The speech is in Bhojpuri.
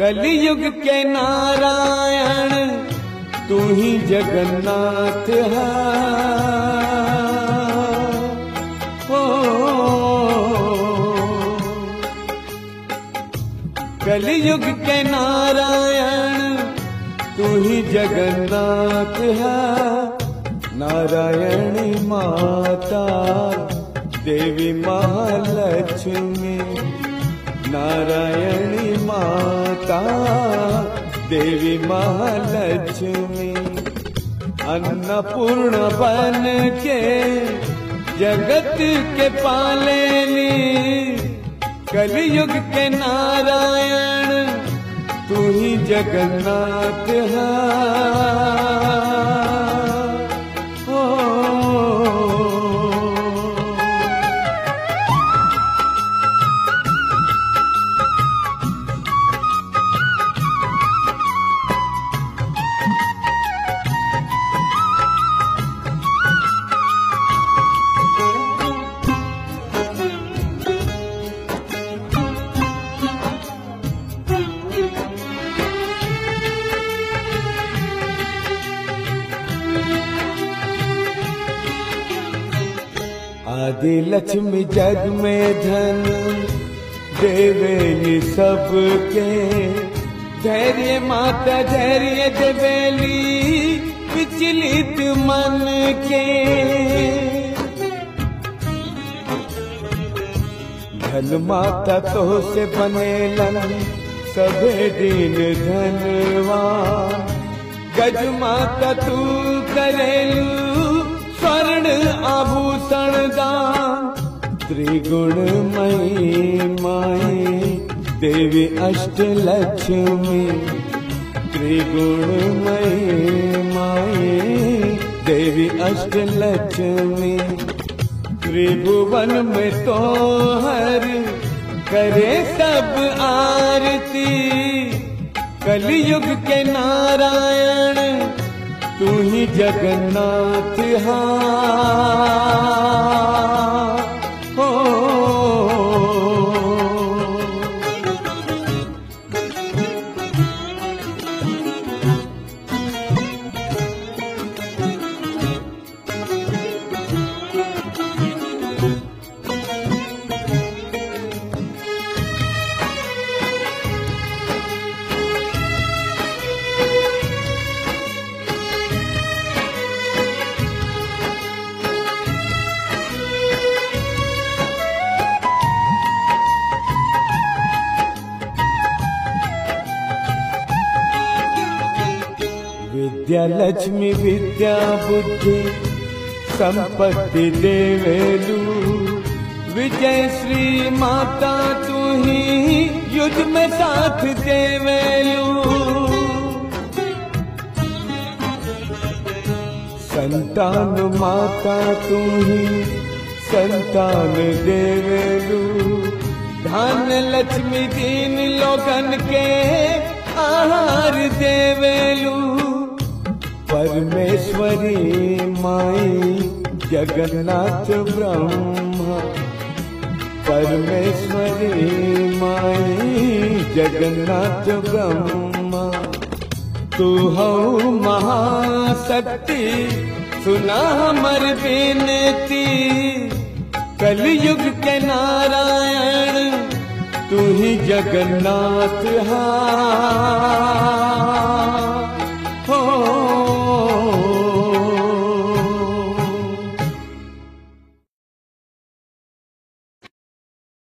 कलयुग के नारायण तू ही जगन्नाथ है। कलयुग के नारायण तू ही जगन्नाथ है। नारायणी माता देवी महालक्ष्मी, नारायणी माता देवी महालक्ष्मी, अन्नपूर्ण बन के जगत के पालेली। कलयुग के नारायण तू ही जगन्नाथ है। आदि लक्ष्मी जग में धन देवेली सबके। धैर्य माता धैर्य देवेली विचलित मन के। धन माता तो से बनेलन सबे दिन धनवान। गज माता तू करेलू स्वर्ण आभूषण दान। त्रिगुणमयी माई देवी अष्टलक्ष्मी, त्रिगुणमयी माई देवी अष्टलक्ष्मी। त्रिभुवन में तो हर करे सब आरती। कलयुग के नारायण तू ही जगन्नाथ है। विद्या लक्ष्मी विद्या बुद्धि संपत्ति देवेलू। विजय श्री माता तू ही युद्ध में साथ देवेलू। संतान माता तू ही संतान देवेलू। धन लक्ष्मी दीन लोगन के आहार देवेलू। परमेश्वरी माई जगन्नाथ ब्रह्मा, परमेश्वरी माई जगन्नाथ ब्रह्मा। तू हो महाशक्ति सुना हमर विनती। कलयुग के नारायण तू ही जगन्नाथ है।